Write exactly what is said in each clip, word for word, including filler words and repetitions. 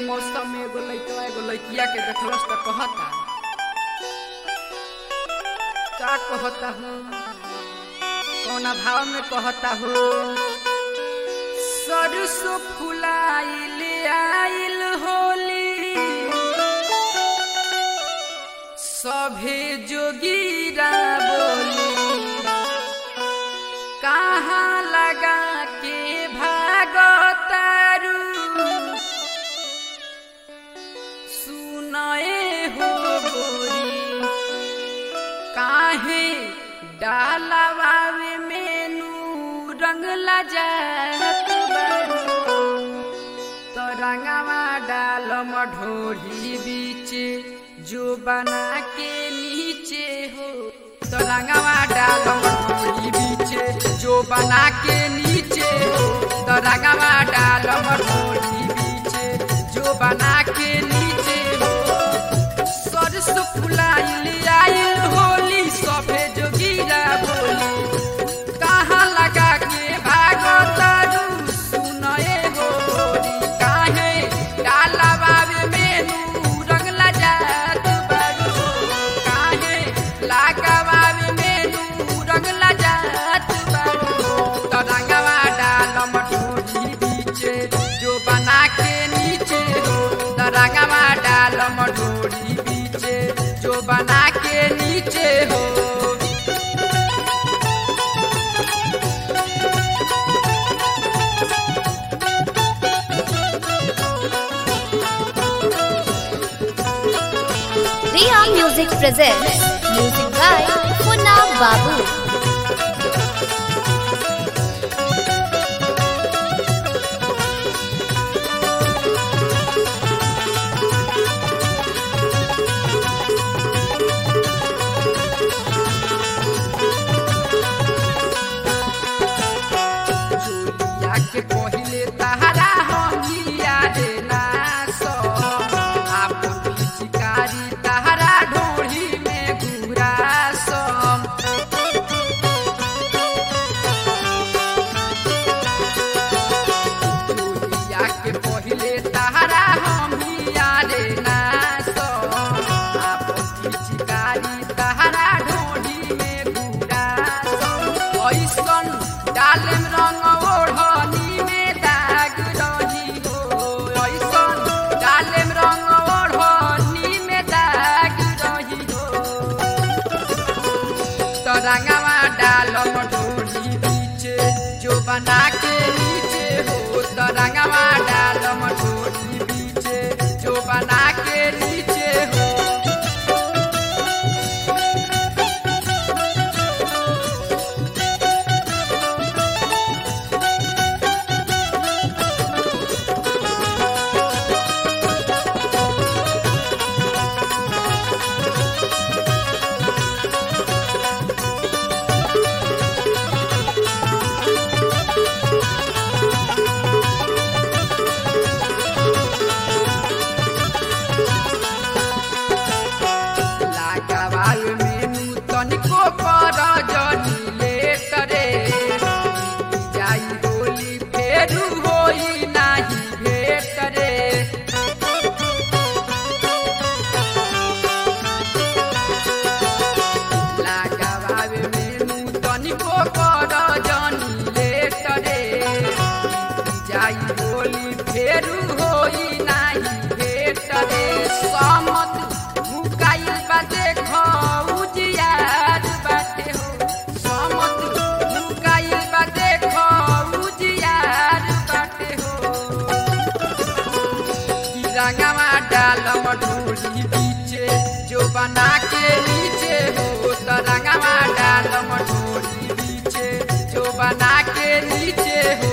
मौसम में एगो लइका एगो लइकिया के देखलस त कहता का कहता हूँ कौना भाव में कहता हूँ सरसों फुलाइल आइल होली सभे जोगीरा बोली कहाँ लगा के भागतारू सुनाए हो गोरी काहे डालवावे मेनू रंग लजात बारू तो रंगवा डाल मढोरी बीच जो बना के नीचे हो तो रंगवा डाल मढोरी बीच जो बना के नीचे हो तो रंगवा डाल मढोरी बीच जो बना के नीचे हो सरसों फुलाइल आइल होली सभे जोगीरा बोली कहाँ लगा के भागतारू सुनए हो गोरी काहे डालवावे मेनू रंग लजात बारू काहे लगावावे मेनू रंग लजात बारू तो रंगवा डाल मढोरी बीचे जो बना के नीचे हो तो रंगवा डाल मढोरी बीचे जो बना के नीचे हो Riya Music presents music by Punna Babu. जोलिया के पहिले तहरा हमिया रे नासो आपन पिचकारी तहरा ढोढ़ी में घुरासो जोलिया के पहिले तहरा हमिया रे नासो आपन पिचकारी तहरा ढोढ़ी में घुरासो ऐसन डालेम रंग ओढ़नी में दाग रही हो ऐसन डालेम रंग ओढ़नी में दाग रही हो तो रंगवा डाल मढोरी बीचे जो बना के नीचे हो तो रंगवा डाल मढोरी बीचे जो बना के नीचे हो लगावाल मेनू तनिको कर जनी लेट रे जाई होली फेरू होई नाही भेट रे लगावाल मेनू तनिको कर जनी लेट रे जाई होली फेरू होई नाही भेट रे समत मुकाइल बा देखो उजियार बाटे हो समत मुकाइल बा देखो उजियार बाटे हो कि रंगवा डाल मढोरी बीचे जो बना के नीचे हो तो रंगवा डाल मढोरी बीचे जो बना के नीचे हो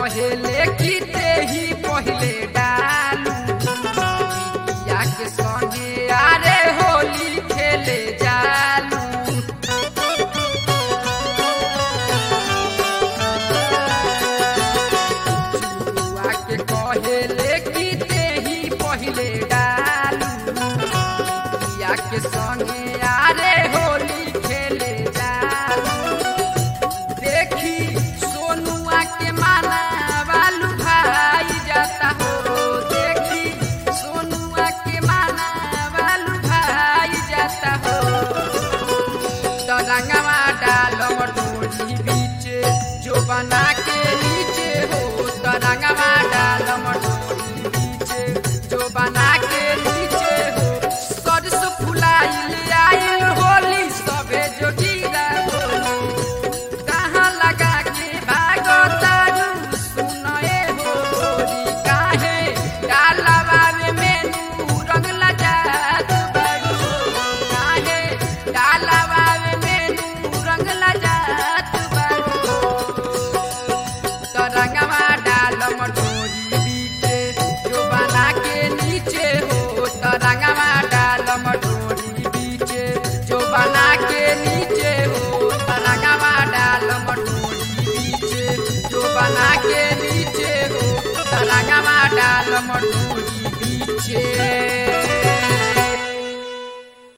कहेले कि तेही पहिले डालू बिटिया के संगे आरे होली खेले जालू जुआ के कहेले कि तेही पहिले डालू बिटिया के संगे आरे होली खेले जालू देखी सोनुआ के माना वालू भाई जाता हो देखी सोनुआ के माना वालू भाई जाता हो तो रंगवा डालो डोरी बीच जो बना के नीचे हो तो रंगवा डालो डोरी बीच जो बना के नीचे हो सरसों फुलाइल आइल होली सबे जोगीरा होली कहाँ लगा के भागो तारू सुनए हो गोरी काहे डालवा में नू रंग लजात बड़ू काहे डालवा में नू रंग लजात बड़ू तो रंगवा डालम डोरी बीचे जो बना के नीचे हो तो रंगवा डालम डोरी बीचे जो बना के नीचे हो तो रंगवा डालम डोरी बीचे जो बना के नीचे हो तो रंगवा डालम डोरी बीचे।